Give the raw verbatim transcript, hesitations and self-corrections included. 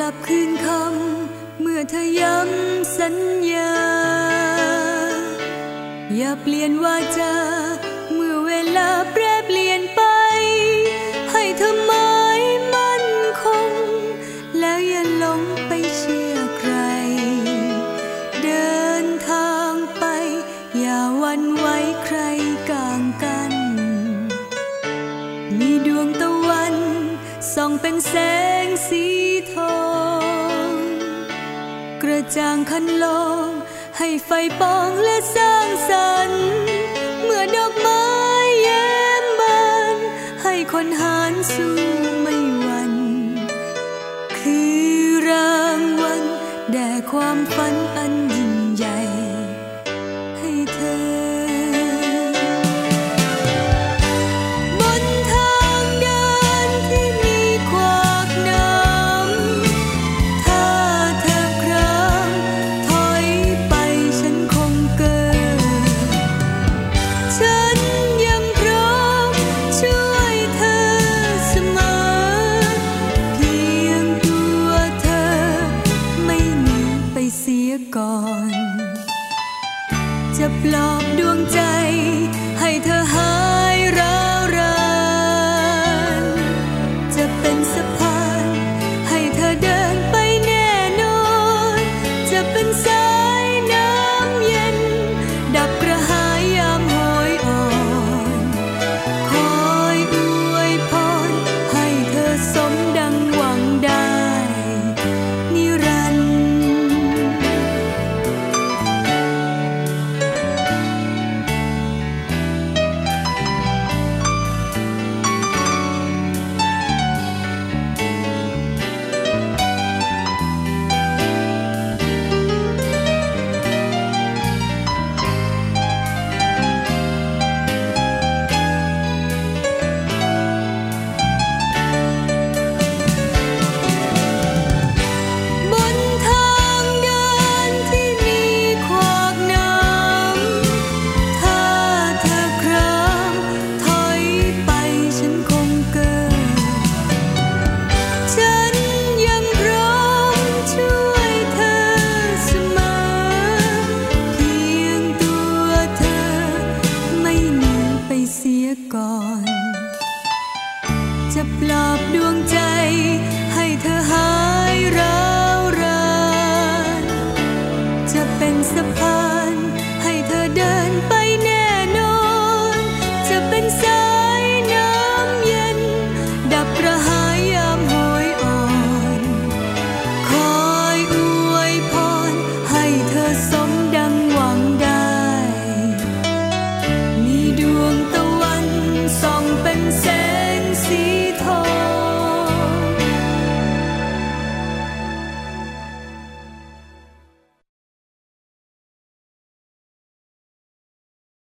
บคืนคำเมื่อเธอย้ำสัญญาอย่าเปลี่ยนวาจาเมื่อเวลาแปรเปลี่ยนไปให้เธอหมายมั่นคงแล้วอย่าหลงไปเชื่อใครเดินทางไปอย่าหวั่นไหวใครกลางกันมีดวงตะวันส่องเป็นแสงสีทองกระจ่างคันลองให้ไฟปองและสร้างสรรค์เมื่อดอกไม้แย้มบานให้คนหานสู้ไม่หวั่นคือรางวัลแด่ความฝันอันยิ่งใหญ่ให้เธอบนทางเดินที่มีขวากน้ำถ้าเธอครางถอยไปฉันคงเกิดฉันยังพร้อมช่วยเธอเสมอเพียงตัวเธอไม่หนีไปเสียก่อนจะปลอบ